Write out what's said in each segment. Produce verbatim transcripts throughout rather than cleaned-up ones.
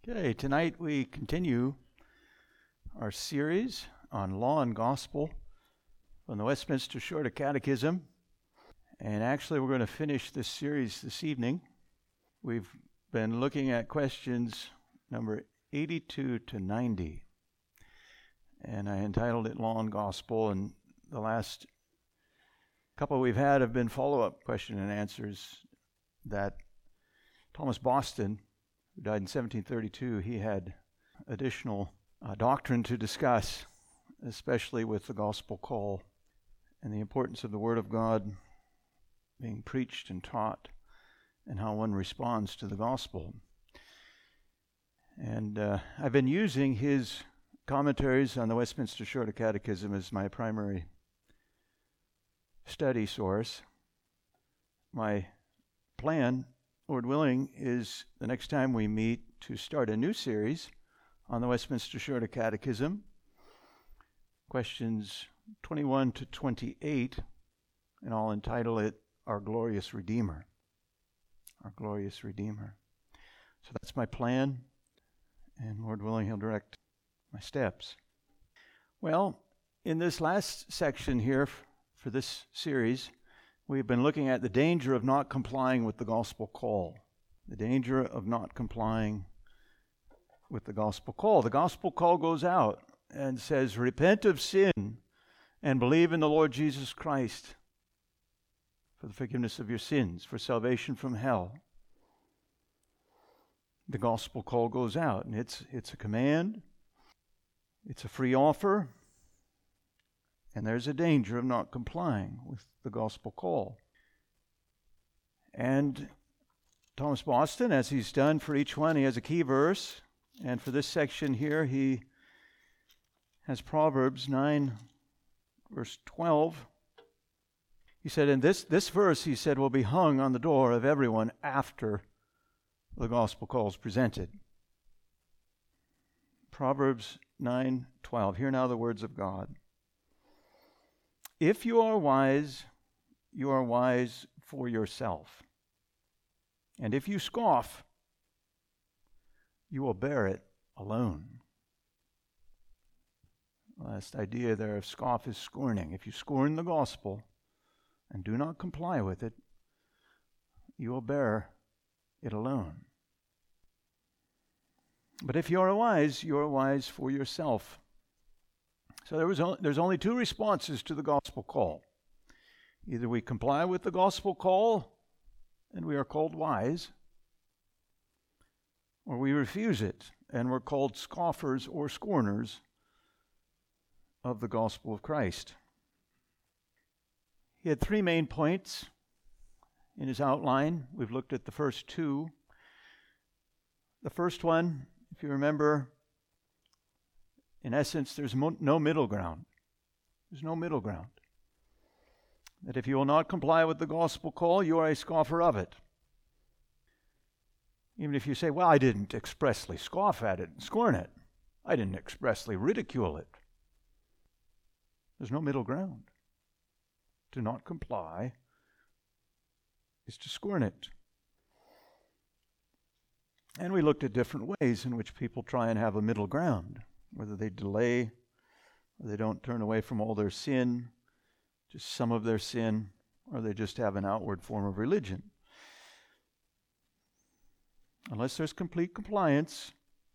Okay, tonight we continue our series on Law and Gospel from the Westminster Shorter Catechism. And actually, we're going to finish this series this evening. We've been looking at questions number eighty-two to ninety. And I entitled it Law and Gospel. And the last couple we've had have been follow-up question and answers that Thomas Boston, who died in seventeen thirty-two, he had additional uh, doctrine to discuss, especially with the gospel call and the importance of the Word of God being preached and taught and how one responds to the gospel. And uh, I've been using his commentaries on the Westminster Shorter Catechism as my primary study source. My plan, Lord willing, is the next time we meet to start a new series on the Westminster Shorter Catechism, questions twenty-one to twenty-eight, and I'll entitle it Our Glorious Redeemer. Our Glorious Redeemer. So that's my plan, and Lord willing, He'll direct my steps. Well, in this last section here f- for this series, we've been looking at the danger of not complying with the gospel call. The danger of not complying with the gospel call. The gospel call goes out and says, repent of sin and believe in the Lord Jesus Christ for the forgiveness of your sins, for salvation from hell. The gospel call goes out, and it's it's a command, it's a free offer, and there's a danger of not complying with the gospel call. And Thomas Boston, as he's done for each one, he has a key verse. And for this section here, he has Proverbs nine, verse twelve. He said, and this, this verse, he said, will be hung on the door of everyone after the gospel call is presented. Proverbs nine, twelve. Hear now the words of God. If you are wise, you are wise for yourself. And if you scoff, you will bear it alone. Last idea there of scoff is scorning. If you scorn the gospel and do not comply with it, you will bear it alone. But if you are wise, you are wise for yourself. So there was o- there's only two responses to the gospel call. Either we comply with the gospel call and we are called wise, or we refuse it and we're called scoffers or scorners of the gospel of Christ. He had three main points in his outline. We've looked at the first two. The first one, if you remember, in essence, there's mo- no middle ground. There's no middle ground. That if you will not comply with the gospel call, you are a scoffer of it. Even if you say, well, I didn't expressly scoff at it and scorn it. I didn't expressly ridicule it. There's no middle ground. To not comply is to scorn it. And we looked at different ways in which people try and have a middle ground, whether they delay or they don't turn away from all their sin, just some of their sin, or they just have an outward form of religion. Unless there's complete compliance,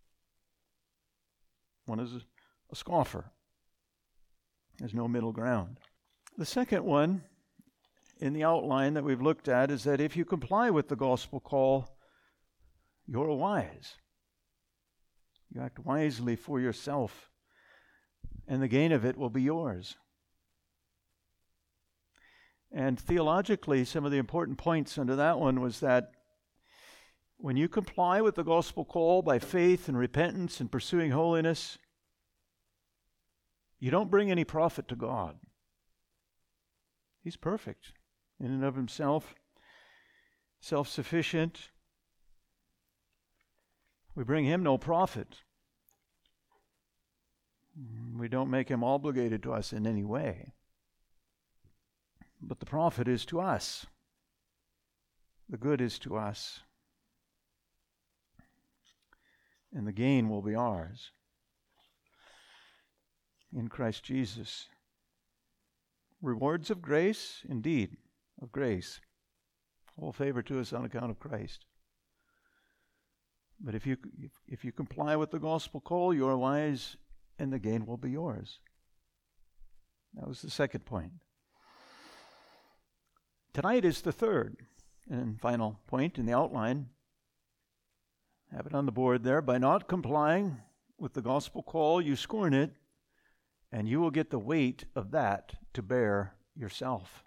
one is a, a scoffer. There's no middle ground. The second one in the outline that we've looked at is that if you comply with the gospel call, you're wise. You act wisely for yourself, and the gain of it will be yours. And theologically, some of the important points under that one was that when you comply with the gospel call by faith and repentance and pursuing holiness, you don't bring any profit to God. He's perfect in and of himself, self-sufficient. We bring him no profit. We don't make him obligated to us in any way. But the profit is to us. The good is to us. and the gain will be ours in Christ Jesus. Rewards of grace, indeed, of grace. All favor to us on account of Christ. But if you if, if you comply with the gospel call, you are wise, and the gain will be yours. That was the second point. Tonight is the third and final point in the outline. Have it on the board there. By not complying with the gospel call, you scorn it, and you will get the weight of that to bear yourself.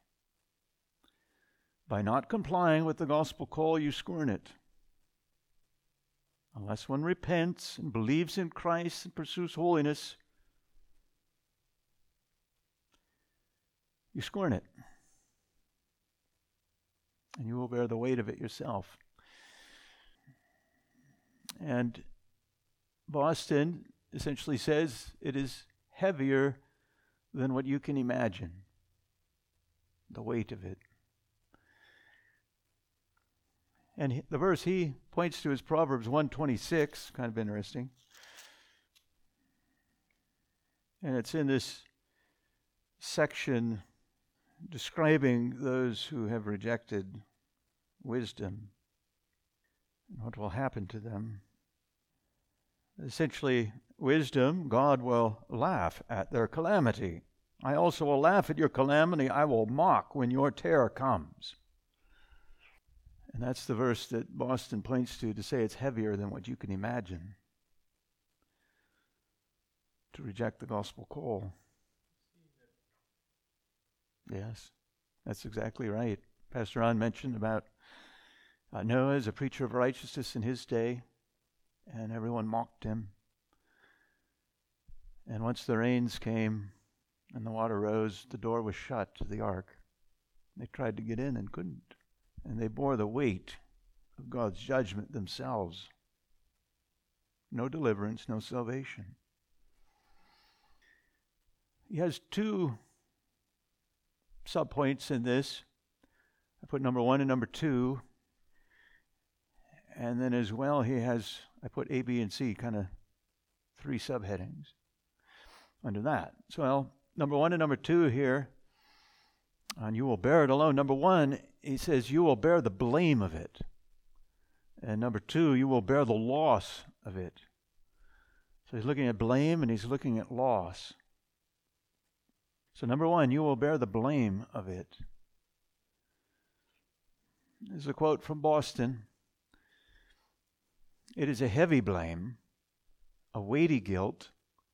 By not complying with the gospel call, you scorn it. Unless one repents and believes in Christ and pursues holiness, you scorn it. And you will bear the weight of it yourself. And Boston essentially says it is heavier than what you can imagine, the weight of it. And he, the verse he points to is Proverbs one twenty-six, kind of interesting. And it's in this section describing those who have rejected wisdom and what will happen to them. Essentially, wisdom, God will laugh at their calamity. I also will laugh at your calamity. I will mock when your terror comes. And that's the verse that Boston points to to say it's heavier than what you can imagine to reject the gospel call. Yes, that's exactly right. Pastor Ron mentioned about uh, Noah as a preacher of righteousness in his day, and everyone mocked him. And once the rains came and the water rose, the door was shut to the ark. They tried to get in and couldn't. And they bore the weight of God's judgment themselves. No deliverance, no salvation. He has two subpoints in this. I put number one and number two. And then as well, he has, I put A, B, and C, kind of three subheadings under that. So, well, number one and number two here, and you will bear it alone. Number one, he says, you will bear the blame of it. And number two, you will bear the loss of it. So he's looking at blame and he's looking at loss. So number one, you will bear the blame of it. There's a quote from Boston. It is a heavy blame, a weighty guilt,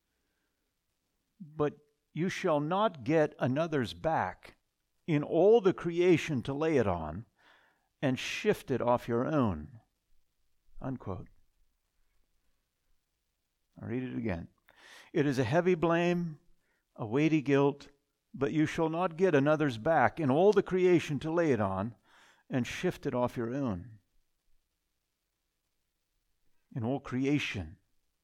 but you shall not get another's back in all the creation to lay it on and shift it off your own. Unquote. I'll read it again. It is a heavy blame, a weighty guilt, but you shall not get another's back in all the creation to lay it on and shift it off your own. In all creation.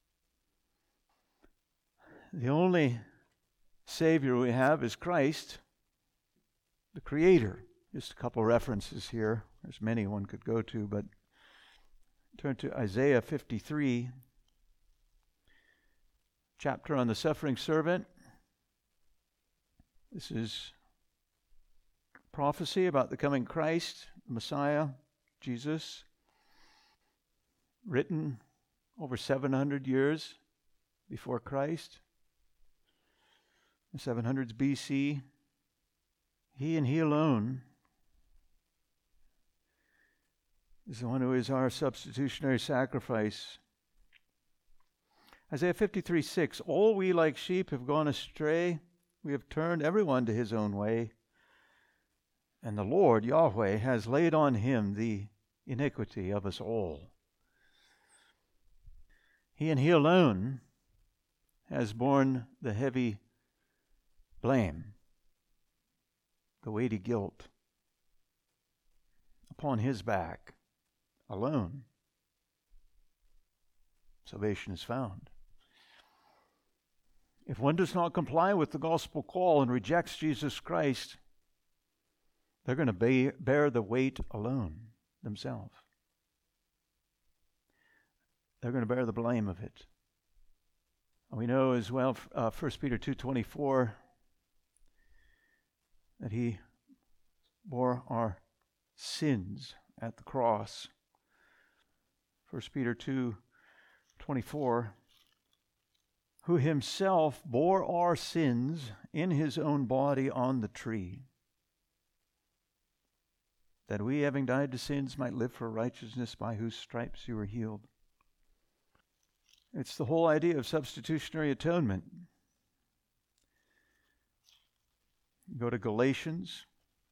The only Savior we have is Christ, the Creator. Just a couple references here. There's many one could go to, but turn to Isaiah fifty-three, chapter on the suffering servant. This is prophecy about the coming Christ, the Messiah, Jesus, written over seven hundred years before Christ, the seven hundreds B C. He and He alone is the one who is our substitutionary sacrifice. Isaiah fifty-three six, all we like sheep have gone astray. We have turned everyone to his own way. And the Lord, Yahweh, has laid on him the iniquity of us all. He and He alone has borne the heavy blame, the weighty guilt upon His back alone. Salvation is found. If one does not comply with the gospel call and rejects Jesus Christ, they're going to bear the weight alone themselves. they're going to bear the blame of it. We know as well, uh, First Peter two twenty-four, that he bore our sins at the cross. First Peter two twenty-four, who himself bore our sins in his own body on the tree, that we, having died to sins, might live for righteousness, by whose stripes you were healed. It's the whole idea of substitutionary atonement. Go to Galatians.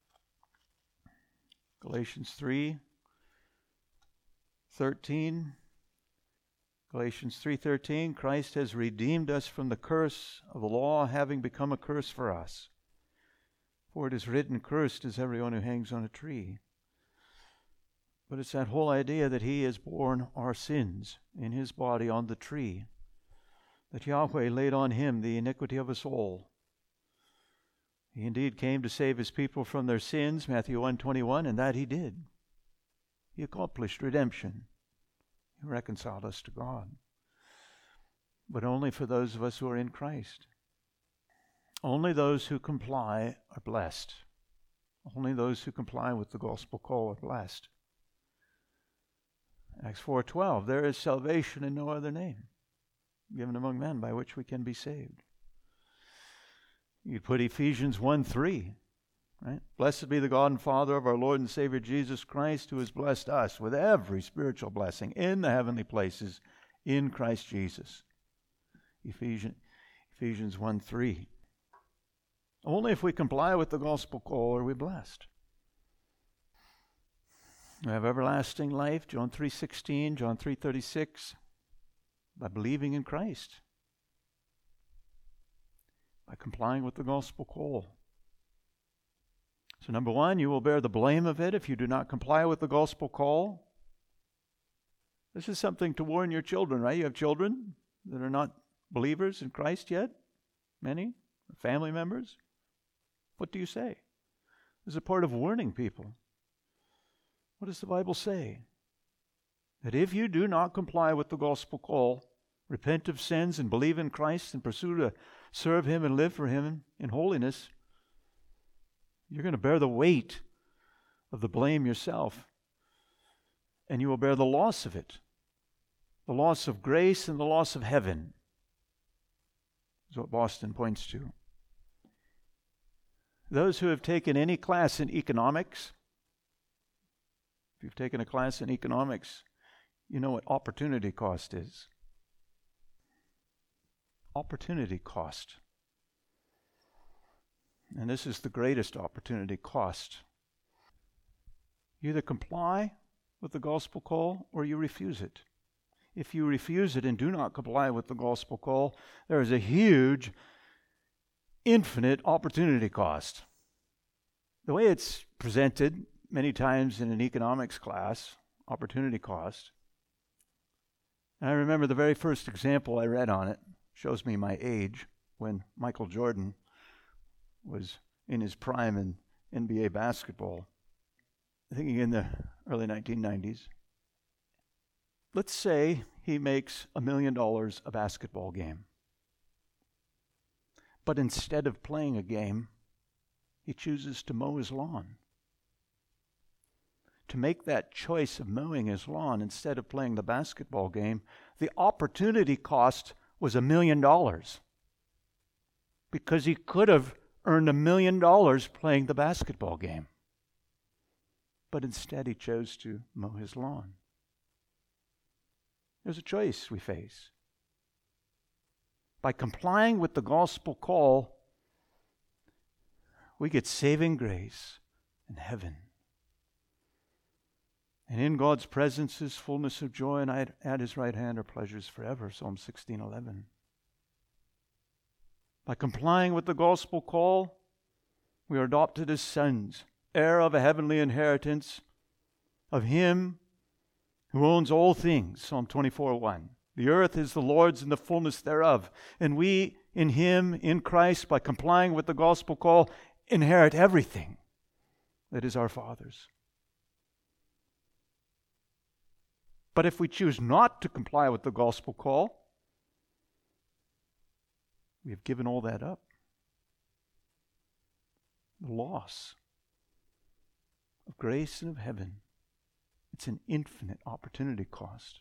Galatians three thirteen. Galatians three thirteen, Christ has redeemed us from the curse of the law, having become a curse for us. For it is written, cursed is everyone who hangs on a tree. But it's that whole idea that he has borne our sins in his body on the tree, that Yahweh laid on him the iniquity of us all. He indeed came to save his people from their sins, Matthew one twenty-one, and that he did. He accomplished redemption. He reconciled us to God. But only for those of us who are in Christ. Only those who comply are blessed. Only those who comply with the gospel call are blessed. Acts four twelve, there is salvation in no other name given among men by which we can be saved. You put Ephesians one three, right? Blessed be the God and Father of our Lord and Savior Jesus Christ, who has blessed us with every spiritual blessing in the heavenly places in Christ Jesus. Ephesians, Ephesians one three. Only if we comply with the gospel call are we blessed. We have everlasting life, John three sixteen, John three thirty-six, by believing in Christ, by complying with the gospel call. So number one, you will bear the blame of it if you do not comply with the gospel call. This is something to warn your children, right? You have children that are not believers in Christ yet, many, family members. What do you say? This is a part of warning people. What does the Bible say? That if you do not comply with the gospel call, repent of sins and believe in Christ and pursue to serve him and live for him in holiness, you're going to bear the weight of the blame yourself. And you will bear the loss of it. The loss of grace and the loss of heaven is what Boston points to. Those who have taken any class in economics, if you've taken a class in economics, you know what opportunity cost is. Opportunity cost. And this is the greatest opportunity cost. You either comply with the gospel call or you refuse it. If you refuse it and do not comply with the gospel call, there is a huge, infinite opportunity cost. The way it's presented many times in an economics class, opportunity cost. And I remember the very first example I read on it, shows me my age, when Michael Jordan was in his prime in N B A basketball, I think in the early nineteen nineties. Let's say he makes a million dollars a basketball game. But instead of playing a game, he chooses to mow his lawn. To make that choice of mowing his lawn instead of playing the basketball game, the opportunity cost was a million dollars. Because he could have earned a million dollars playing the basketball game. But instead he chose to mow his lawn. There's a choice we face. By complying with the gospel call, we get saving grace and heaven. And in God's presence is fullness of joy, and at his right hand are pleasures forever, Psalm sixteen eleven. By complying with the gospel call, we are adopted as sons, heir of a heavenly inheritance, of him who owns all things, Psalm twenty-four one. The earth is the Lord's and the fullness thereof. And we in him, in Christ, by complying with the gospel call, inherit everything that is our Father's. But if we choose not to comply with the gospel call, we have given all that up. The loss of grace and of heaven. It's an infinite opportunity cost.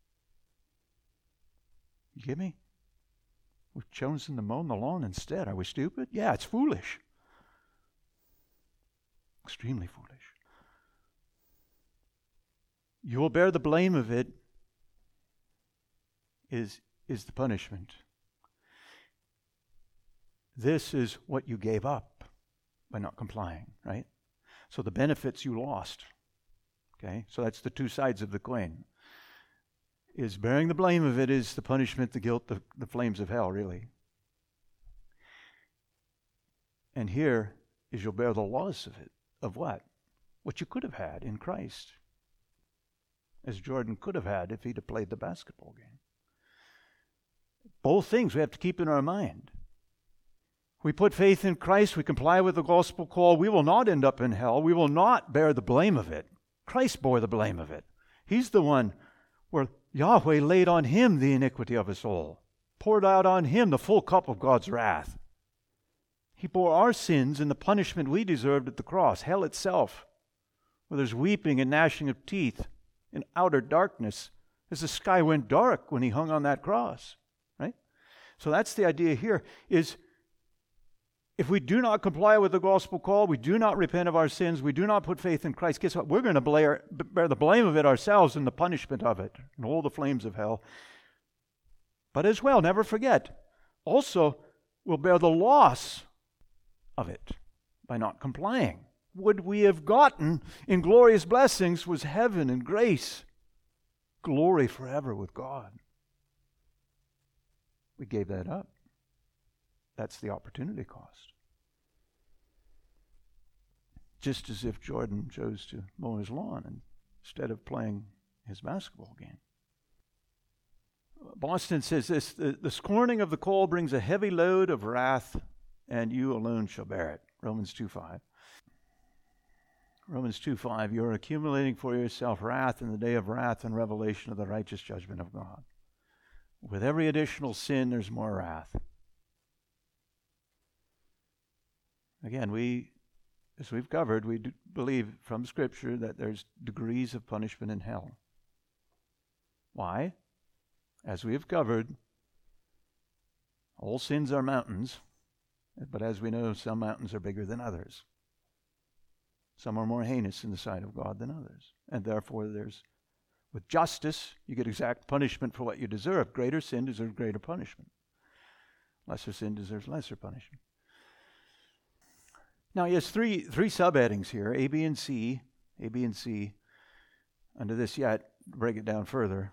You get me? We've chosen to mow the lawn instead. Are we stupid? Yeah, it's foolish. Extremely foolish. You will bear the blame of it is, is the punishment. This is what you gave up by not complying, right? So the benefits you lost. Okay? So that's the two sides of the coin. Is bearing the blame of it is the punishment, the guilt, the, the flames of hell, really. And here is you'll bear the loss of it. Of what? What you could have had in Christ. As Jordan could have had if he'd have played the basketball game. Both things we have to keep in our mind. We put faith in Christ, we comply with the gospel call, we will not end up in hell. We will not bear the blame of it. Christ bore the blame of it. He's the one where Yahweh laid on him the iniquity of us all, poured out on him the full cup of God's wrath. He bore our sins and the punishment we deserved at the cross, hell itself, where there's weeping and gnashing of teeth in outer darkness as the sky went dark when he hung on that cross, right? So that's the idea here, is if we do not comply with the gospel call, we do not repent of our sins, we do not put faith in Christ, guess what? We're going to bear, bear the blame of it ourselves and the punishment of it and all the flames of hell. But as well, never forget, also we'll bear the loss of it by not complying. Would we have gotten in glorious blessings was heaven and grace, glory forever with God. We gave that up. That's the opportunity cost. Just as if Jordan chose to mow his lawn instead of playing his basketball game. Boston says this, the, the scorning of the call brings a heavy load of wrath, and you alone shall bear it. Romans two five. Romans two five, you are accumulating for yourself wrath in the day of wrath and revelation of the righteous judgment of God. With every additional sin, there's more wrath. Again, we, as we've covered, we do believe from Scripture that there's degrees of punishment in hell. Why? As we have covered, all sins are mountains, but as we know, some mountains are bigger than others. Some are more heinous in the sight of God than others. And therefore, there's, with justice, you get exact punishment for what you deserve. Greater sin deserves greater punishment. Lesser sin deserves lesser punishment. Now, he has three three subheadings here, A, B, and C. A, B, and C. Under this yet, break it down further.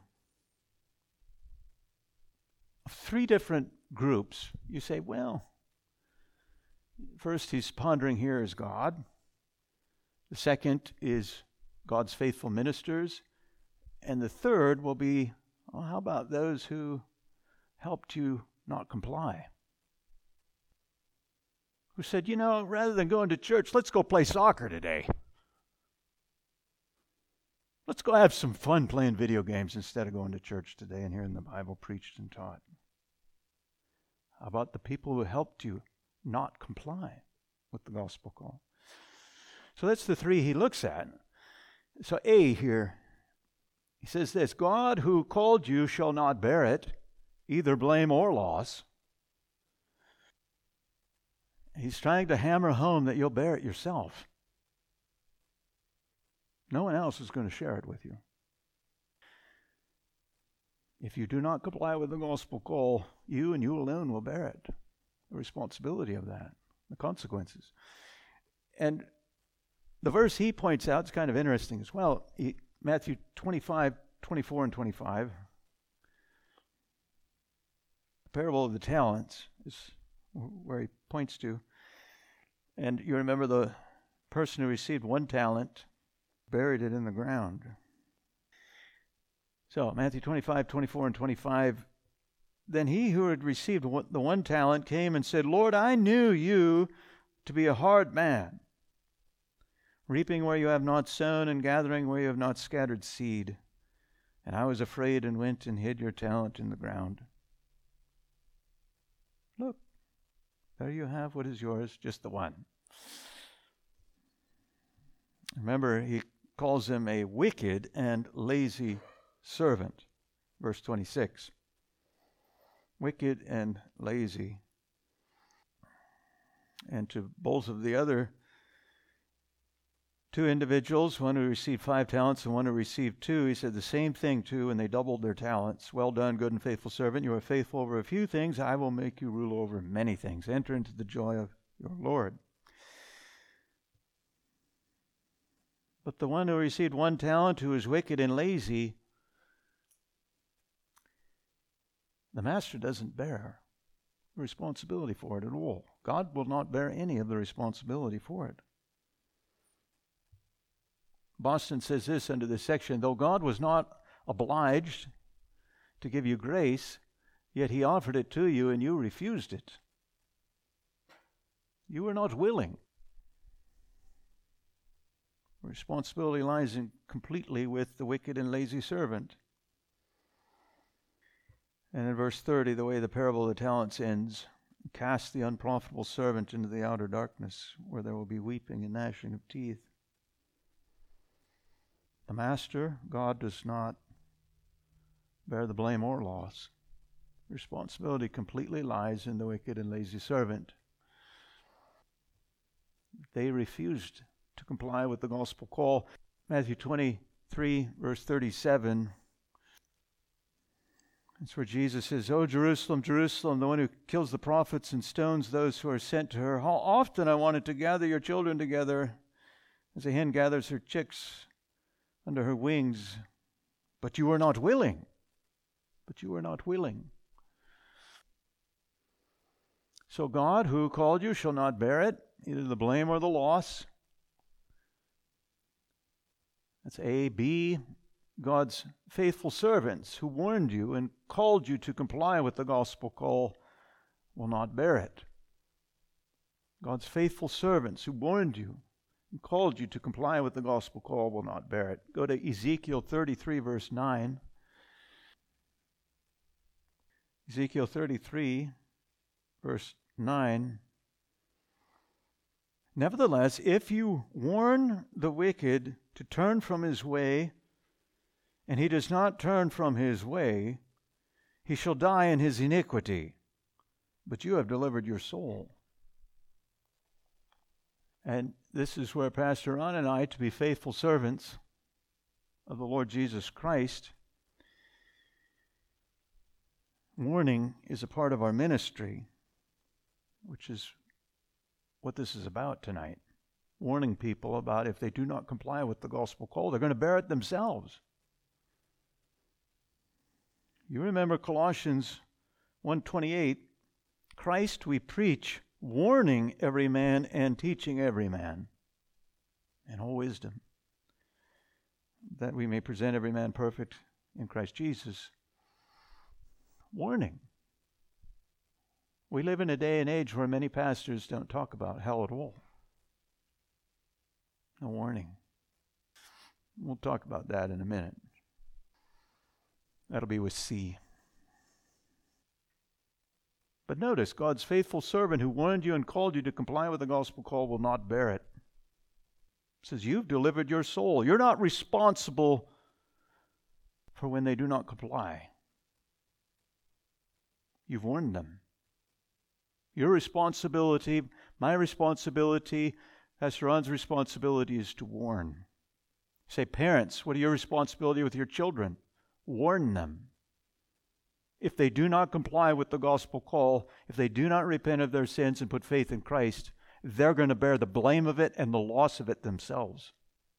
Three different groups. You say, well, first he's pondering here is God. The second is God's faithful ministers. And the third will be, well, how about those who helped you not comply? Who said, you know, rather than going to church, let's go play soccer today. Let's go have some fun playing video games instead of going to church today and hearing the Bible preached and taught. How about the people who helped you not comply with the gospel call? So that's the three he looks at. So A here, he says this, God who called you shall not bear it, either blame or loss. He's trying to hammer home that you'll bear it yourself. No one else is going to share it with you. If you do not comply with the gospel call, you and you alone will bear it. The responsibility of that, the consequences. And the verse he points out is kind of interesting as well. He, Matthew twenty-five, twenty-four, and twenty-five. The parable of the talents is where he points to. And you remember the person who received one talent buried it in the ground. So, Matthew twenty-five, twenty-four, and twenty-five. Then he who had received the one talent came and said, Lord, I knew you to be a hard man, reaping where you have not sown and gathering where you have not scattered seed. And I was afraid and went and hid your talent in the ground. Look, there you have what is yours, just the one. Remember, he calls him a wicked and lazy servant. Verse twenty-six. Wicked and lazy. And to both of the other two individuals, one who received five talents and one who received two, he said the same thing too, and they doubled their talents. Well done, good and faithful servant. You are faithful over a few things. I will make you rule over many things. Enter into the joy of your Lord. But the one who received one talent, who is wicked and lazy, the master doesn't bear responsibility for it at all. God will not bear any of the responsibility for it. Boston says this under this section, though God was not obliged to give you grace, yet he offered it to you and you refused it. You were not willing. Responsibility lies in completely with the wicked and lazy servant. And in verse thirty, the way the parable of the talents ends, cast the unprofitable servant into the outer darkness, where there will be weeping and gnashing of teeth. The master, God, does not bear the blame or loss. Responsibility completely lies in the wicked and lazy servant. They refused to comply with the gospel call. Matthew twenty-three, verse thirty-seven. That's where Jesus says, "O Jerusalem, Jerusalem, the one who kills the prophets and stones those who are sent to her. How often I wanted to gather your children together as a hen gathers her chicks under her wings, but you were not willing." But you were not willing. So God, who called you, shall not bear it, either the blame or the loss. That's A. B. God's faithful servants who warned you and called you to comply with the gospel call will not bear it. God's faithful servants who warned you and called you to comply with the gospel call will not bear it. Go to Ezekiel thirty-three, verse nine. Ezekiel thirty-three, verse nine. Nevertheless, if you warn the wicked to turn from his way, and he does not turn from his way, he shall die in his iniquity, but you have delivered your soul. And this is where Pastor Ron and I, to be faithful servants of the Lord Jesus Christ, warning is a part of our ministry, which is what this is about tonight. Warning people about if they do not comply with the gospel call, they're going to bear it themselves. You remember Colossians one twenty-eight, Christ we preach, warning every man and teaching every man in all wisdom, that we may present every man perfect in Christ Jesus. Warning. We live in a day and age where many pastors don't talk about hell at all. No warning. We'll talk about that in a minute. That'll be with C. But notice, God's faithful servant who warned you and called you to comply with the gospel call will not bear it. It says, you've delivered your soul. You're not responsible for when they do not comply. You've warned them. Your responsibility, my responsibility, Pastor Ron's responsibility is to warn. Say, parents, what are your responsibility with your children? Warn them. If they do not comply with the gospel call, if they do not repent of their sins and put faith in Christ, they're going to bear the blame of it and the loss of it themselves.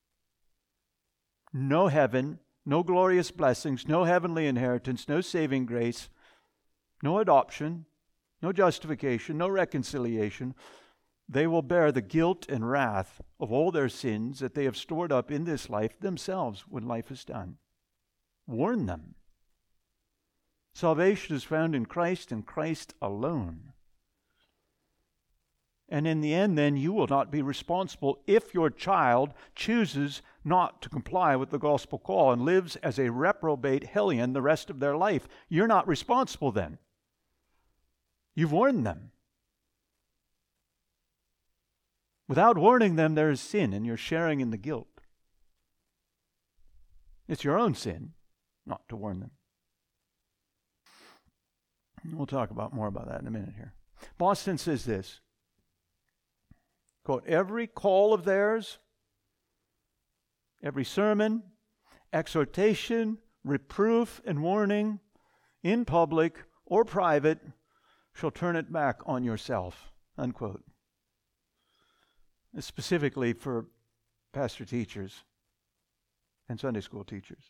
No heaven, no glorious blessings, no heavenly inheritance, no saving grace, no adoption, no justification, no reconciliation. They will bear the guilt and wrath of all their sins that they have stored up in this life themselves when life is done. Warn them. Salvation is found in Christ and Christ alone. And in the end, then, you will not be responsible if your child chooses not to comply with the gospel call and lives as a reprobate hellion the rest of their life. You're not responsible then. You've warned them. Without warning them, there is sin, and you're sharing in the guilt. It's your own sin not to warn them. We'll talk about more about that in a minute here. Boston says this, quote, every call of theirs, every sermon, exhortation, reproof, and warning in public or private shall turn it back on yourself, unquote. It's specifically for pastor teachers and Sunday school teachers.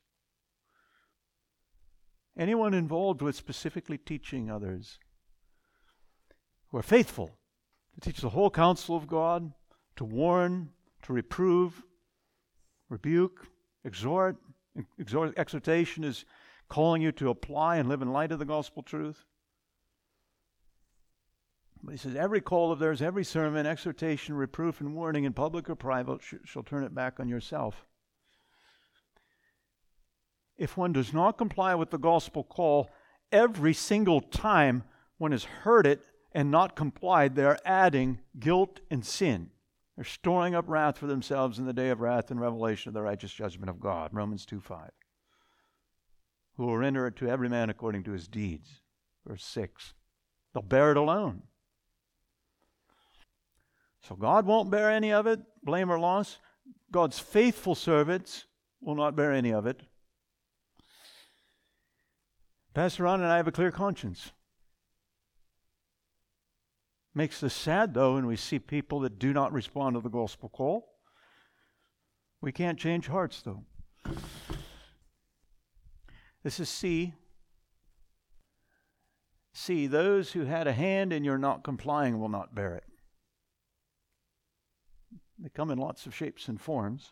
Anyone involved with specifically teaching others who are faithful to teach the whole counsel of God, to warn, to reprove, rebuke, exhort. Exhort, exhortation is calling you to apply and live in light of the gospel truth. But he says, every call of theirs, every sermon, exhortation, reproof, and warning in public or private sh- shall turn it back on yourself. If one does not comply with the gospel call, every single time one has heard it and not complied, they are adding guilt and sin. They're storing up wrath for themselves in the day of wrath and revelation of the righteous judgment of God. Romans two five. Who will render it to every man according to his deeds. Verse six. They'll bear it alone. So God won't bear any of it, blame or loss. God's faithful servants will not bear any of it. Pastor Ron and I have a clear conscience. Makes us sad, though, when we see people that do not respond to the gospel call. We can't change hearts, though. This is C. C. Those who had a hand in your not complying will not bear it. They come in lots of shapes and forms.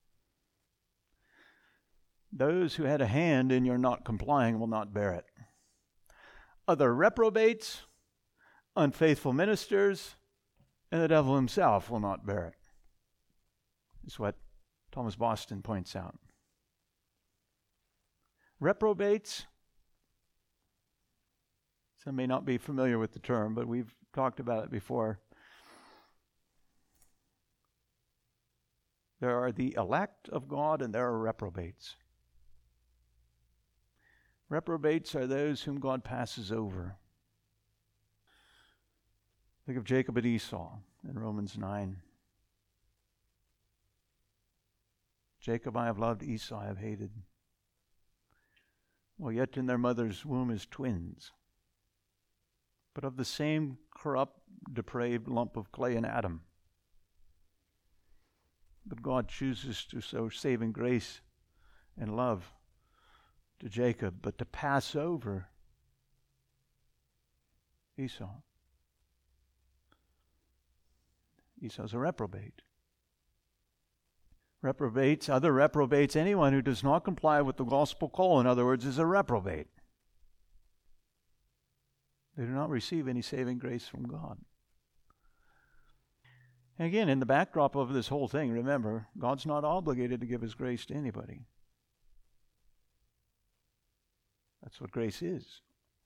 Those who had a hand in your not complying will not bear it. Other reprobates, unfaithful ministers, and the devil himself will not bear it. Is what Thomas Boston points out. Reprobates, some may not be familiar with the term, but we've talked about it before. There are the elect of God and there are reprobates. Reprobates are those whom God passes over. Think of Jacob and Esau in Romans nine. Jacob I have loved, Esau I have hated. Well, yet in their mother's womb is twins, but of the same corrupt, depraved lump of clay in Adam. But God chooses to show saving grace and love to Jacob, but to pass over Esau. Esau's a reprobate. Reprobates, other reprobates, anyone who does not comply with the gospel call, in other words, is a reprobate. They do not receive any saving grace from God. And again, in the backdrop of this whole thing, remember, God's not obligated to give his grace to anybody. That's what grace is.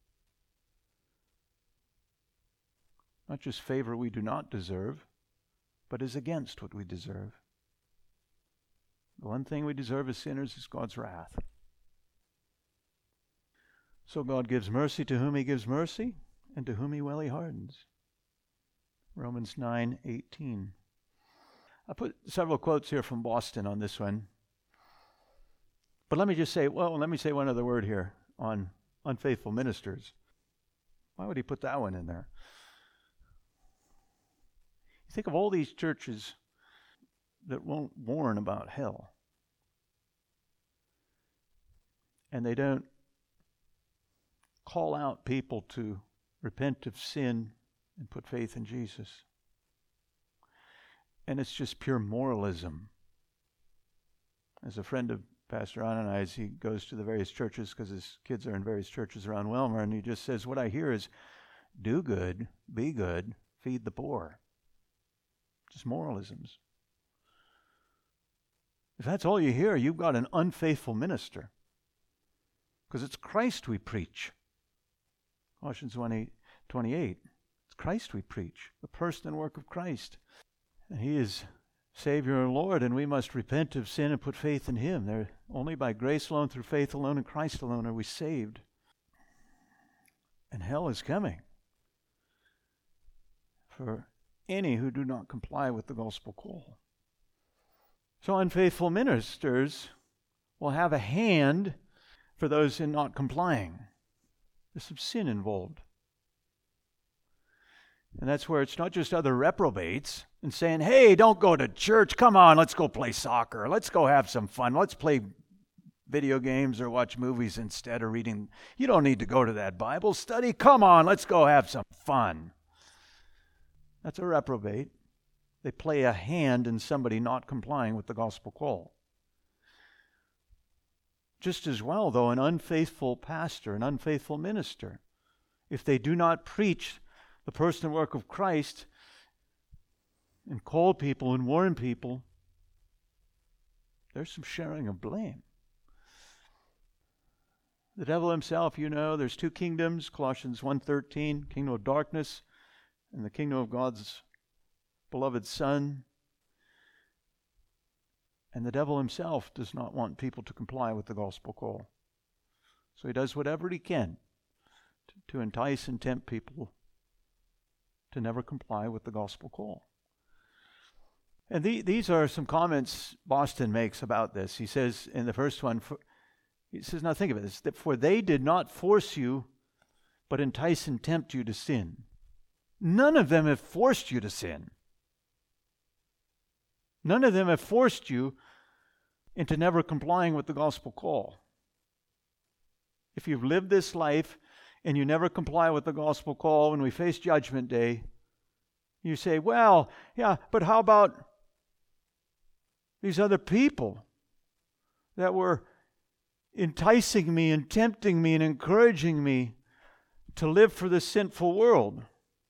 Not just favor we do not deserve, but is against what we deserve. The one thing we deserve as sinners is God's wrath. So God gives mercy to whom he gives mercy, and to whom he will he hardens. Romans nine eighteen. I put several quotes here from Boston on this one. But let me just say, well, let me say one other word here on unfaithful ministers. Why would he put that one in there? You think of all these churches that won't warn about hell. And they don't call out people to repent of sin and put faith in Jesus. And it's just pure moralism. As a friend of Pastor Ron and I, as he goes to the various churches, because his kids are in various churches around Welmer, and he just says, what I hear is, do good, be good, feed the poor. just moralisms. If that's all you hear, you've got an unfaithful minister. Because it's Christ we preach. Colossians one twenty-eight. It's Christ we preach, the person and work of Christ. And He is Savior and Lord, and we must repent of sin and put faith in Him. There, only by grace alone, through faith alone, in Christ alone are we saved. And hell is coming for any who do not comply with the gospel call. So unfaithful ministers will have a hand for those in not complying. There's some sin involved. And that's where it's not just other reprobates and saying, hey, don't go to church. Come on, let's go play soccer. Let's go have some fun. Let's play video games or watch movies instead of reading. You don't need to go to that Bible study. Come on, let's go have some fun. That's a reprobate. They play a hand in somebody not complying with the gospel call. Just as well, though, an unfaithful pastor, an unfaithful minister, if they do not preach the person and work of Christ and call people and warn people, there's some sharing of blame. The devil himself, you know, there's two kingdoms, Colossians one thirteen, kingdom of darkness and the kingdom of God's beloved Son. And the devil himself does not want people to comply with the gospel call. So he does whatever he can to, to entice and tempt people to never comply with the gospel call. And the, these are some comments Boston makes about this. He says in the first one, for, he says, now think of it, it's that for they did not force you, but entice and tempt you to sin. None of them have forced you to sin. None of them have forced you into never complying with the gospel call. If you've lived this life and you never comply with the gospel call, when we face Judgment Day, you say, well, yeah, but how about these other people that were enticing me and tempting me and encouraging me to live for this sinful world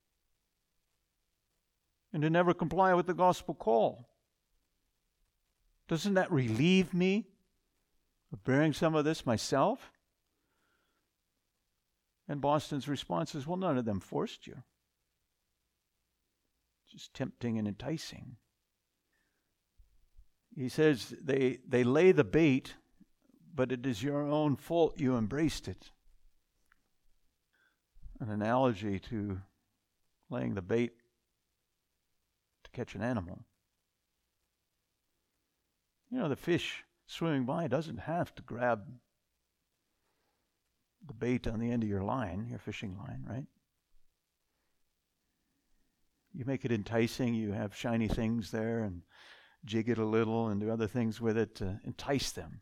and to never comply with the gospel call? Doesn't that relieve me of bearing some of this myself? And Boston's response is, well, none of them forced you. Just tempting and enticing. He says they, they lay the bait, but it is your own fault you embraced it. An analogy to laying the bait to catch an animal. You know, the fish swimming by doesn't have to grab the bait on the end of your line, your fishing line, right? You make it enticing, you have shiny things there and jig it a little and do other things with it to entice them.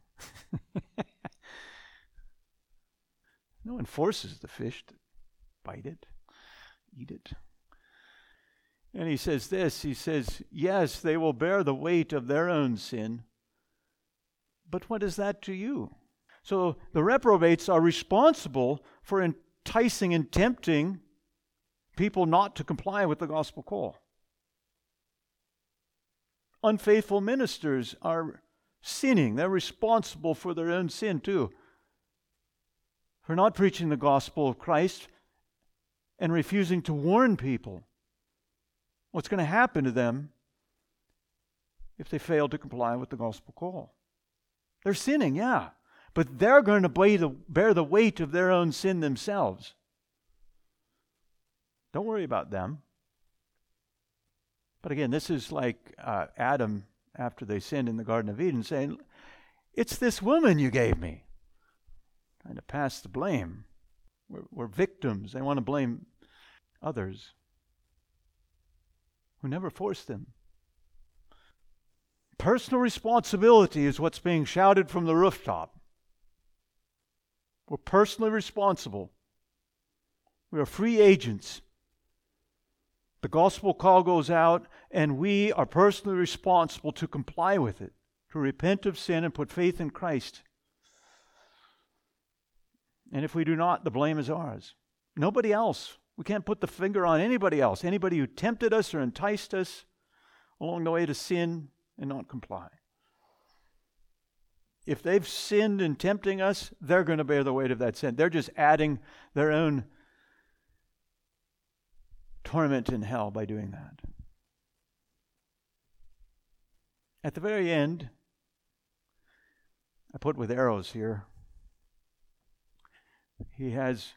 No one forces the fish to bite it, eat it. And he says this, he says, yes, they will bear the weight of their own sin, but what is that to you? So the reprobates are responsible for enticing and tempting people not to comply with the gospel call. Unfaithful ministers are sinning. They're responsible for their own sin too, for not preaching the gospel of Christ and refusing to warn people what's going to happen to them if they fail to comply with the gospel call. They're sinning, yeah, but they're going to bear the weight of their own sin themselves. Don't worry about them. But again, this is like uh, Adam after they sinned in the Garden of Eden saying, it's this woman you gave me. Trying to pass the blame. We're, we're victims. They want to blame others who never forced them. Personal responsibility is what's being shouted from the rooftop. We're personally responsible. We are free agents. The gospel call goes out, and we are personally responsible to comply with it, to repent of sin and put faith in Christ. And if we do not, the blame is ours. Nobody else. We can't put the finger on anybody else. Anybody who tempted us or enticed us along the way to sin and not comply. If they've sinned in tempting us, they're going to bear the weight of that sin. They're just adding their own torment in hell by doing that. At the very end, I put with arrows here, he has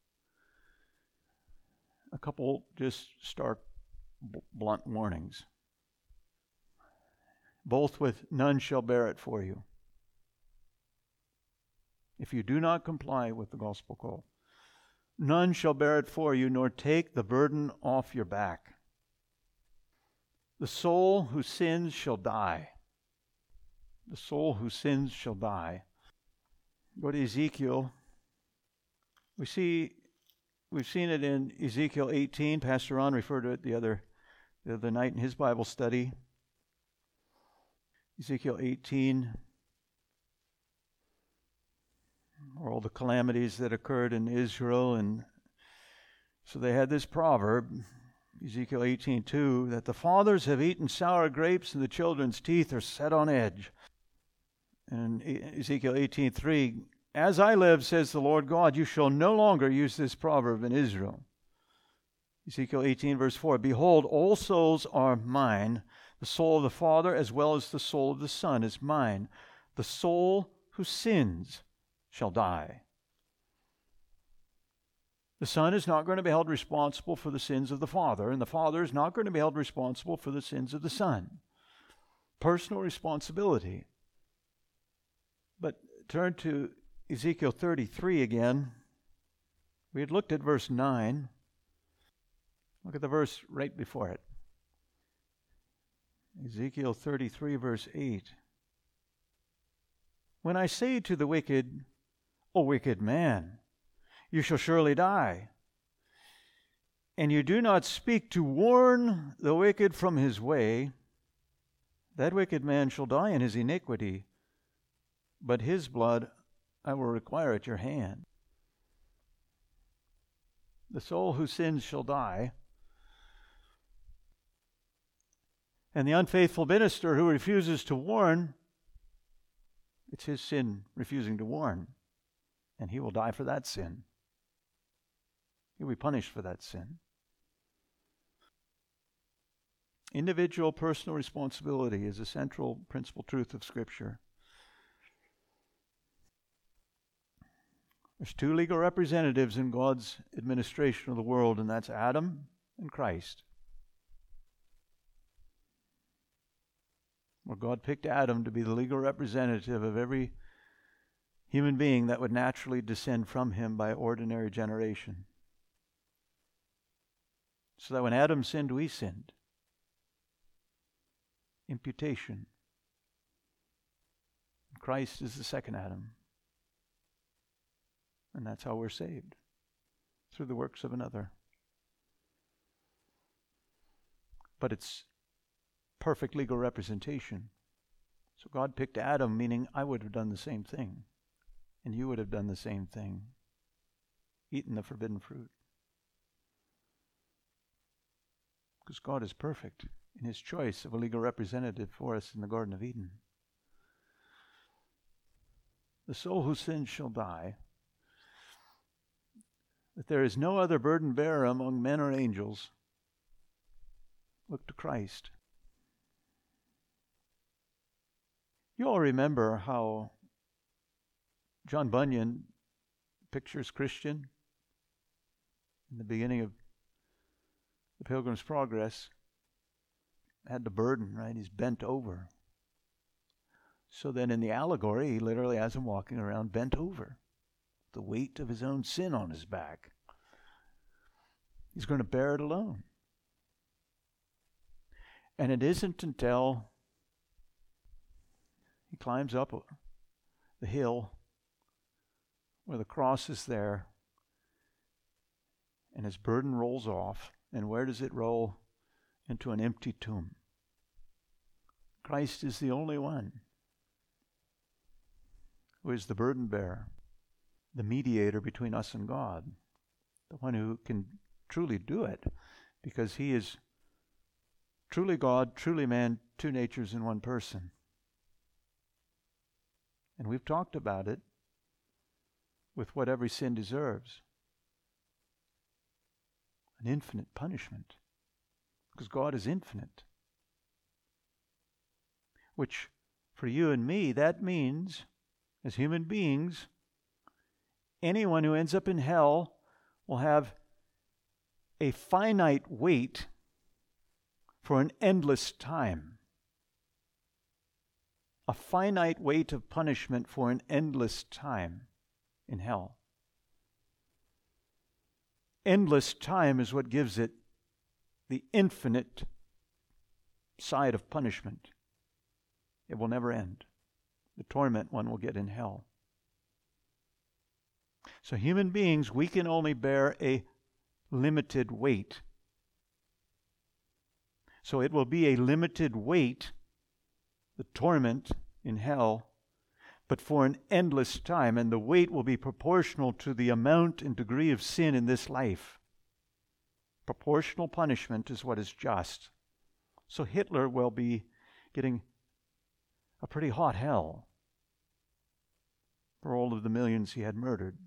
a couple just stark, blunt warnings. Both with none shall bear it for you. If you do not comply with the gospel call, none shall bear it for you, nor take the burden off your back. The soul who sins shall die. The soul who sins shall die. Go to Ezekiel. We see, we've seen it in Ezekiel eighteen. Pastor Ron referred to it the other, the other night in his Bible study. Ezekiel eighteen, all the calamities that occurred in Israel. And so they had this proverb, Ezekiel eighteen two, that the fathers have eaten sour grapes and the children's teeth are set on edge. And Ezekiel eighteen three, as I live, says the Lord God, you shall no longer use this proverb in Israel. Ezekiel eighteen verse four, behold, all souls are mine. The soul of the Father as well as the soul of the Son is mine. The soul who sins shall die. The Son is not going to be held responsible for the sins of the Father, and the Father is not going to be held responsible for the sins of the Son. Personal responsibility. But turn to Ezekiel thirty-three again. We had looked at verse nine. Look at the verse right before it. Ezekiel thirty-three, verse eight. When I say to the wicked, O wicked man, you shall surely die, and you do not speak to warn the wicked from his way, that wicked man shall die in his iniquity, but his blood I will require at your hand. The soul who sins shall die, and the unfaithful minister who refuses to warn, it's his sin refusing to warn, and he will die for that sin. He'll be punished for that sin. Individual personal responsibility is a central principal truth of Scripture. There's two legal representatives in God's administration of the world, and that's Adam and Christ. Well, God picked Adam to be the legal representative of every human being that would naturally descend from him by ordinary generation. So that when Adam sinned, we sinned. Imputation. Christ is the second Adam. And that's how we're saved, through the works of another. But it's perfect legal representation. So God picked Adam, meaning I would have done the same thing, and you would have done the same thing, eaten the forbidden fruit. Because God is perfect in his choice of a legal representative for us in the Garden of Eden. The soul who sins shall die. That there is no other burden bearer among men or angels. Look to Christ. You all remember how John Bunyan pictures Christian in the beginning of the Pilgrim's Progress. Had the burden, right? He's bent over. So then in the allegory, he literally has him walking around bent over. The weight of his own sin on his back. He's going to bear it alone. And it isn't until he climbs up the hill where the cross is there and his burden rolls off. And where does it roll? Into an empty tomb. Christ is the only one who is the burden bearer, the mediator between us and God, the one who can truly do it, because he is truly God, truly man, two natures in one person. And we've talked about it with what every sin deserves. An infinite punishment. Because God is infinite. Which, for you and me, that means, as human beings, anyone who ends up in hell will have a finite wait for an endless time. A finite wait of punishment for an endless time in hell. Endless time is what gives it the infinite side of punishment. It will never end. The torment one will get in hell. So human beings, we can only bear a limited weight. So it will be a limited weight, the torment in hell, but for an endless time, and the weight will be proportional to the amount and degree of sin in this life. Proportional punishment is what is just. So Hitler will be getting a pretty hot hell for all of the millions he had murdered.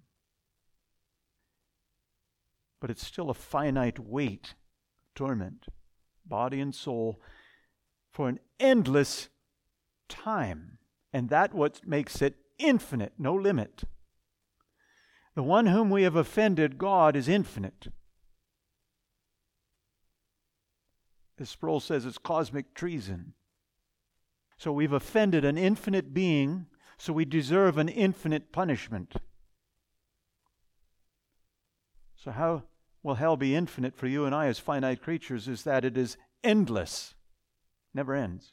But it's still a finite weight, torment, body and soul, for an endless time. And that's what makes it infinite, no limit. The one whom we have offended, God, is infinite. As Sproul says, it's cosmic treason. So we've offended an infinite being, so we deserve an infinite punishment. So how will hell be infinite for you and I as finite creatures is that it is endless, never ends.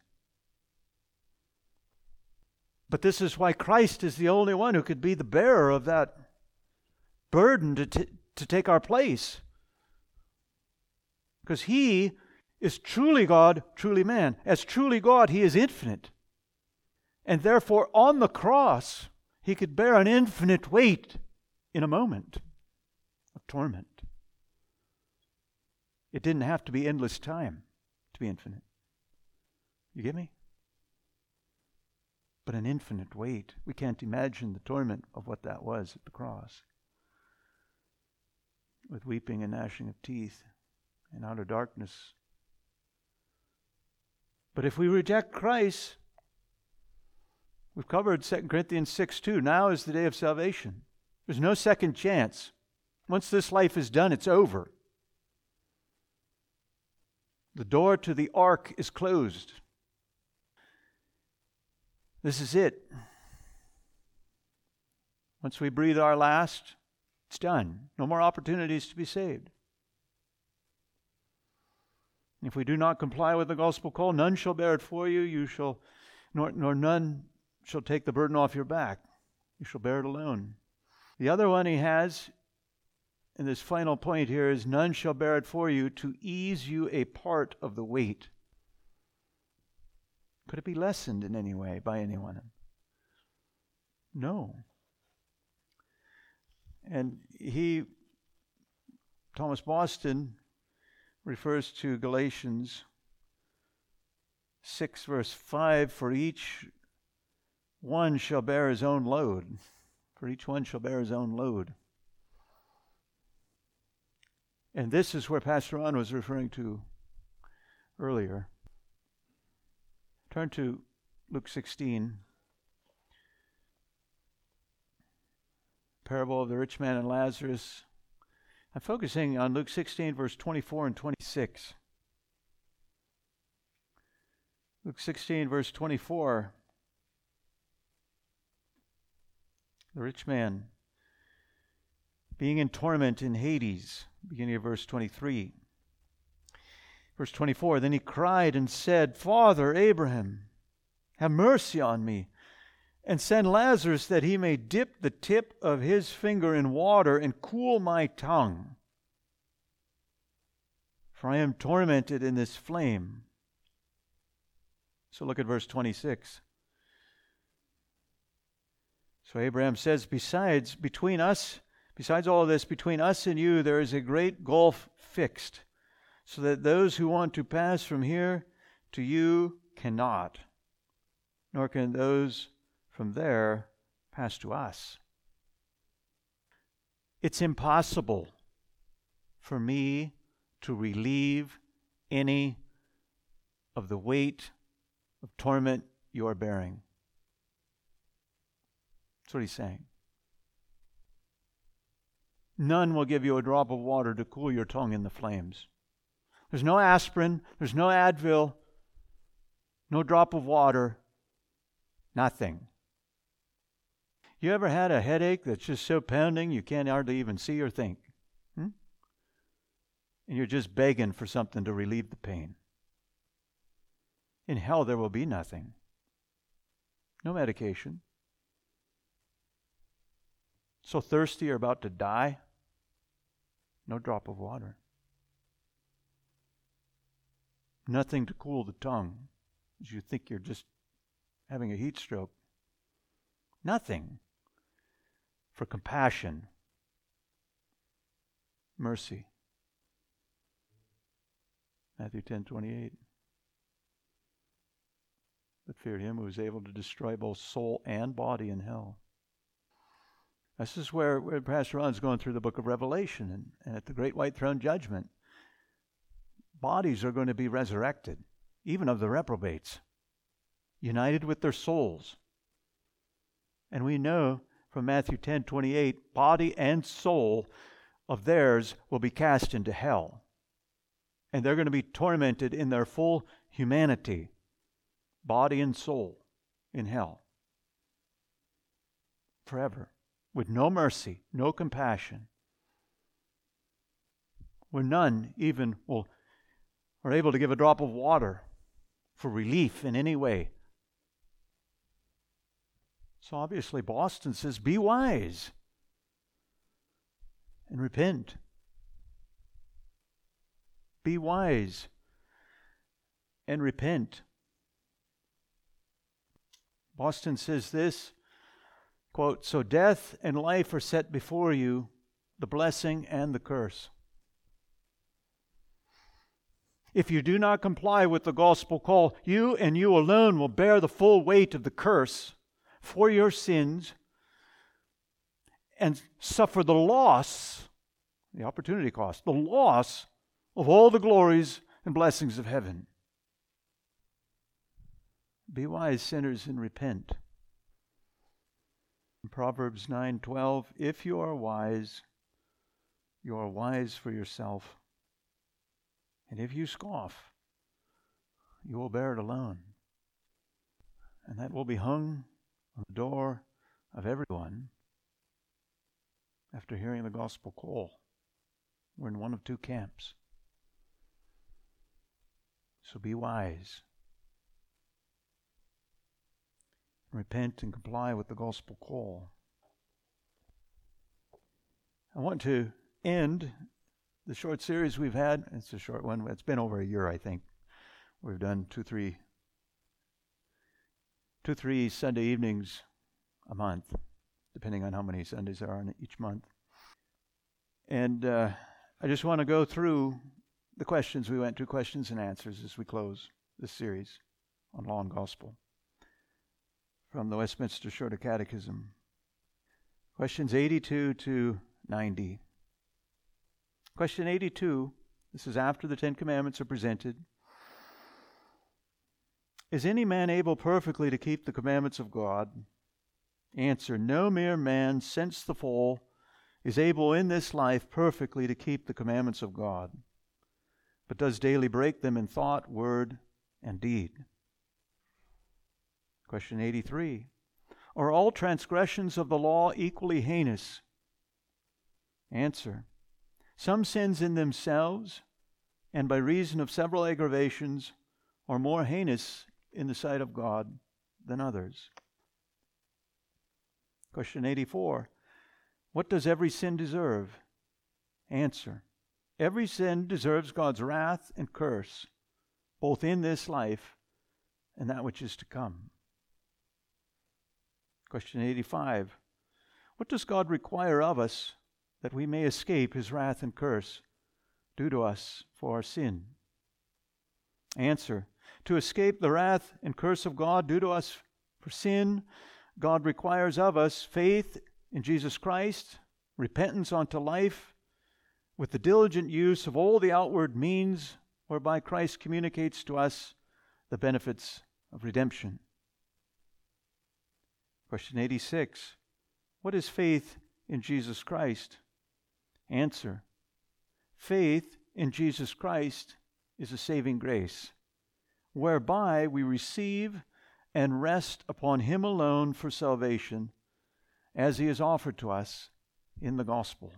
But this is why Christ is the only one who could be the bearer of that burden to, t- to take our place. Because He is truly God, truly man. As truly God, He is infinite. And therefore, on the cross, He could bear an infinite weight in a moment of torment. It didn't have to be endless time to be infinite. You get me? But an infinite weight. We can't imagine the torment of what that was at the cross. With weeping and gnashing of teeth and outer darkness. But if we reject Christ, we've covered Second Corinthians six two. Now is the day of salvation. There's no second chance. Once this life is done, it's over. The door to the ark is closed. This is it. Once we breathe our last, it's done. No more opportunities to be saved. If we do not comply with the gospel call, none shall bear it for you. You shall, nor, nor none shall take the burden off your back. You shall bear it alone. The other one he has, in this final point here, is none shall bear it for you to ease you a part of the weight. Could it be lessened in any way by anyone? No. And he, Thomas Boston, refers to Galatians six verse five, for each one shall bear his own load. For each one shall bear his own load. And this is where Pastor Ron was referring to earlier. Turn to Luke sixteen. Parable of the rich man and Lazarus. I'm focusing on Luke sixteen, verse twenty-four and twenty-six. Luke sixteen, verse twenty-four. The rich man being in torment in Hades, beginning of verse twenty-three. Verse twenty-four, then he cried and said, Father Abraham, have mercy on me, and send Lazarus that he may dip the tip of his finger in water and cool my tongue. For I am tormented in this flame. So look at verse twenty-six. So Abraham says, besides, between us, besides all of this, between us and you, there is a great gulf fixed, so that those who want to pass from here to you cannot, nor can those from there pass to us. It's impossible for me to relieve any of the weight of torment you are bearing. That's what he's saying. None will give you a drop of water to cool your tongue in the flames. There's no aspirin, there's no Advil, no drop of water, nothing. You ever had a headache that's just so pounding you can't hardly even see or think? Hmm? And you're just begging for something to relieve the pain. In hell there will be nothing. No medication. So thirsty you're about to die? No drop of water. Nothing to cool the tongue as you think you're just having a heat stroke. Nothing for compassion, mercy. Matthew ten twenty-eight. But fear him who is able to destroy both soul and body in hell. This is where, where Pastor Ron's going through the book of Revelation, and, and at the great white throne judgment, bodies are going to be resurrected, even of the reprobates, united with their souls. And we know from Matthew ten twenty-eight, body and soul of theirs will be cast into hell. And they're going to be tormented in their full humanity, body and soul, in hell. Forever. With no mercy, no compassion. Where none even will are able to give a drop of water for relief in any way. So obviously Boston says, be wise and repent. Be wise and repent. Boston says this, quote, so death and life are set before you, the blessing and the curse. If you do not comply with the gospel call, you and you alone will bear the full weight of the curse for your sins and suffer the loss, the opportunity cost, the loss of all the glories and blessings of heaven. Be wise, sinners, and repent. In Proverbs nine twelve, if you are wise, you are wise for yourself. And if you scoff, you will bear it alone. And that will be hung on the door of everyone after hearing the gospel call. We're in one of two camps. So be wise. Repent and comply with the gospel call. I want to end the short series we've had. It's a short one. It's been over a year, I think. We've done two, three, two, three Sunday evenings a month, depending on how many Sundays there are in each month. And uh, I just want to go through the questions. We went through questions and answers as we close this series on Law and Gospel from the Westminster Shorter Catechism. Questions eighty-two to ninety. Question eighty-two, this is after the Ten Commandments are presented. Is any man able perfectly to keep the commandments of God? Answer, no mere man since the fall is able in this life perfectly to keep the commandments of God, but does daily break them in thought, word, and deed. Question eighty-three, are all transgressions of the law equally heinous? Answer, some sins in themselves and by reason of several aggravations are more heinous in the sight of God than others. Question eighty-four, what does every sin deserve? Answer, every sin deserves God's wrath and curse, both in this life and that which is to come. Question eighty-five, what does God require of us that we may escape his wrath and curse? due to us for our sin? Answer: to escape the wrath and curse of God due to us for sin, God requires of us faith in Jesus Christ, repentance unto life, with the diligent use of all the outward means whereby Christ communicates to us the benefits of redemption. Question eighty-six. What is faith in Jesus Christ? Answer: faith in Jesus Christ is a saving grace, whereby we receive and rest upon Him alone for salvation, as He is offered to us in the gospel.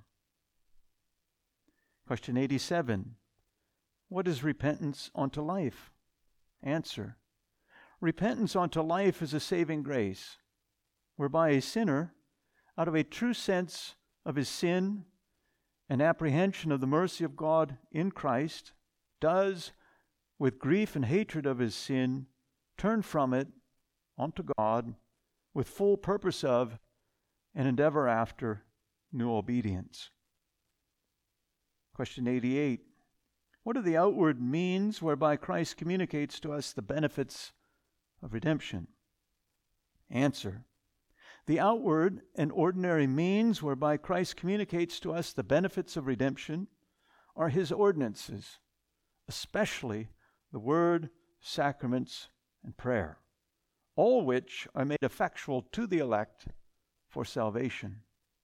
Question eighty-seven. What is repentance unto life? Answer: repentance unto life is a saving grace, whereby a sinner, out of a true sense of his sin and apprehension of the mercy of God in Christ, does, with grief and hatred of his sin, turn from it unto God with full purpose of and endeavor after new obedience. Question eighty-eight. What are the outward means whereby Christ communicates to us the benefits of redemption? Answer: the outward and ordinary means whereby Christ communicates to us the benefits of redemption are His ordinances, especially the Word, sacraments, and prayer, all which are made effectual to the elect for salvation.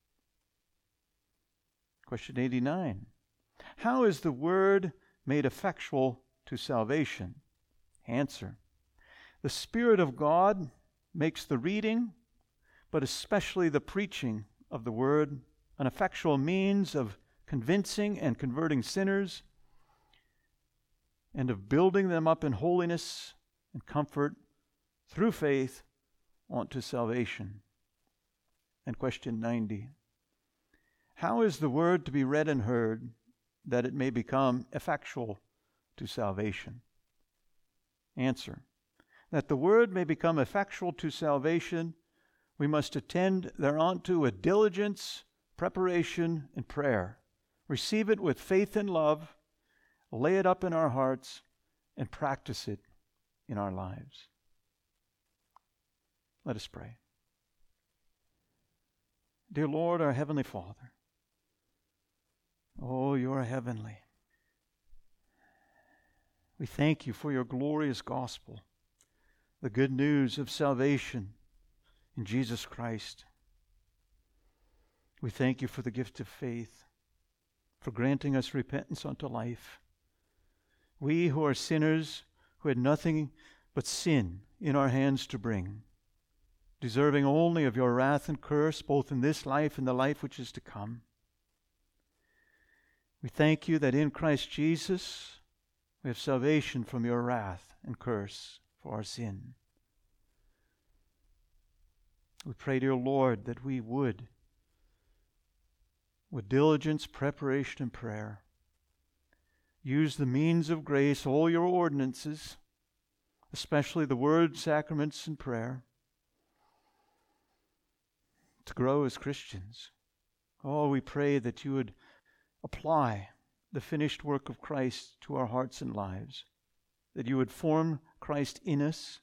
Question eighty-nine. How is the Word made effectual to salvation? Answer: the Spirit of God makes the reading, but especially the preaching of the Word, an effectual means of convincing and converting sinners, and of building them up in holiness and comfort through faith unto salvation. And question ninety. How is the Word to be read and heard, that it may become effectual to salvation? Answer: that the Word may become effectual to salvation, we must attend thereunto with diligence, preparation, and prayer. Receive it with faith and love, lay it up in our hearts, and practice it in our lives. Let us pray. Dear Lord, our Heavenly Father, oh, you are heavenly. We thank you for your glorious gospel, the good news of salvation in Jesus Christ. We thank you for the gift of faith, for granting us repentance unto life. We who are sinners, who had nothing but sin in our hands to bring, deserving only of your wrath and curse, both in this life and the life which is to come. We thank you that in Christ Jesus we have salvation from your wrath and curse for our sin. We pray, dear Lord, that we would, with diligence, preparation, and prayer, use the means of grace, all your ordinances, especially the Word, sacraments, and prayer, to grow as Christians. Oh, we pray that you would apply the finished work of Christ to our hearts and lives, that you would form Christ in us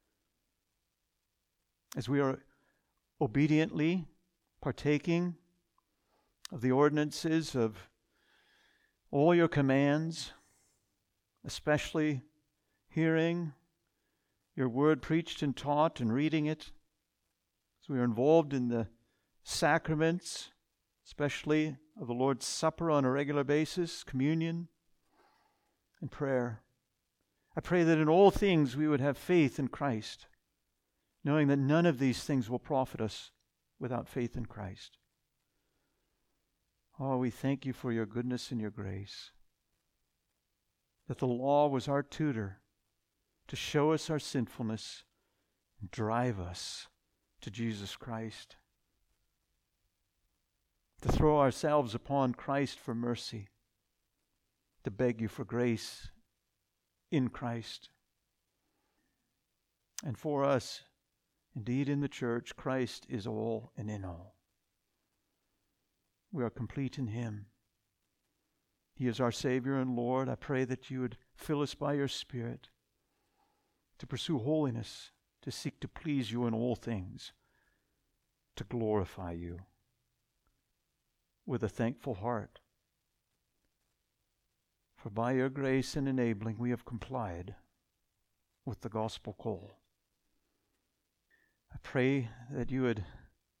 as we are obediently partaking of the ordinances of all your commands, especially hearing your word preached and taught and reading it, as we are involved in the sacraments, especially of the Lord's Supper on a regular basis, communion, and prayer. I pray that in all things we would have faith in Christ, knowing that none of these things will profit us without faith in Christ. Oh, we thank you for your goodness and your grace, that the law was our tutor to show us our sinfulness and drive us to Jesus Christ, to throw ourselves upon Christ for mercy, to beg you for grace in Christ. And for us, indeed in the church, Christ is all and in all. We are complete in Him. He is our Savior and Lord. I pray that you would fill us by your Spirit to pursue holiness, to seek to please you in all things, to glorify you with a thankful heart. For by your grace and enabling, we have complied with the gospel call. I pray that you would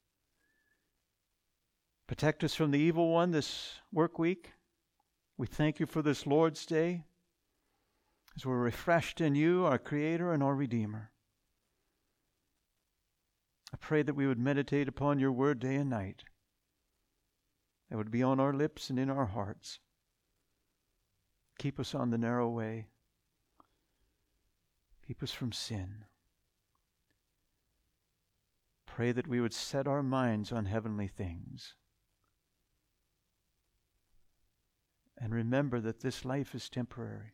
protect us from the evil one this work week. We thank you for this Lord's Day, as we're refreshed in you, our Creator and our Redeemer. I pray that we would meditate upon your word day and night. That would be on our lips and in our hearts. Keep us on the narrow way. Keep us from sin. Pray that we would set our minds on heavenly things. And remember that this life is temporary.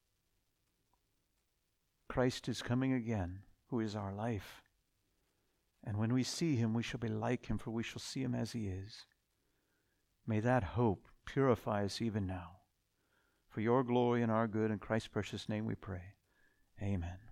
Christ is coming again, who is our life. And when we see him, we shall be like him, for we shall see him as he is. May that hope purify us even now. For your glory and our good, in Christ's precious name we pray. Amen.